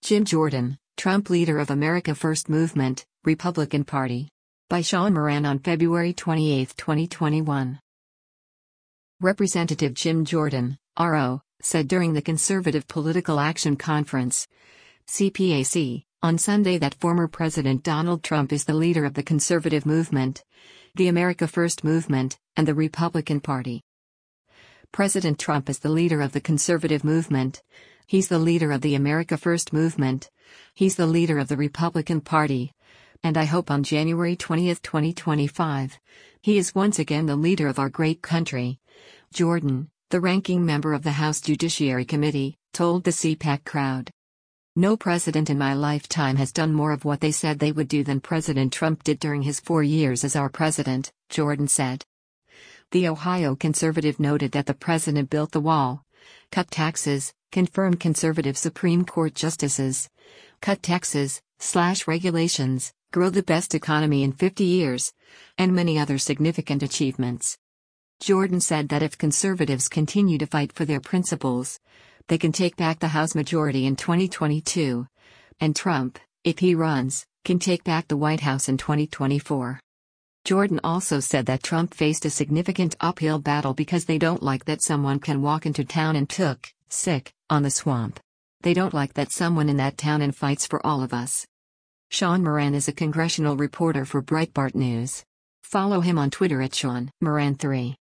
Jim Jordan, Trump leader of America First Movement, Republican Party. By Sean Moran on February 28, 2021. Representative Jim Jordan, RO, said during the Conservative Political Action Conference, CPAC, on Sunday that former President Donald Trump is the leader of the conservative movement, the America First Movement, and the Republican Party. President Trump is the leader of the conservative movement. He's the leader of the America First Movement. He's the leader of the Republican Party. And I hope on January 20, 2025, he is once again the leader of our great country. Jordan, the ranking member of the House Judiciary Committee, told the CPAC crowd. No president in my lifetime has done more of what they said they would do than President Trump did during his 4 years as our president, Jordan said. The Ohio conservative noted that the president built the wall, cut taxes, confirmed conservative Supreme Court justices, cut taxes, slash regulations, grow the best economy in 50 years, and many other significant achievements. Jordan said that if conservatives continue to fight for their principles, they can take back the House majority in 2022, and Trump, if he runs, can take back the White House in 2024. Jordan also said that Trump faced a significant uphill battle because they don't like that someone can walk into town and took sick on the swamp. They don't like that someone in that town and fights for all of us. Sean Moran is a congressional reporter for Breitbart News. Follow him on Twitter at Sean Moran 3.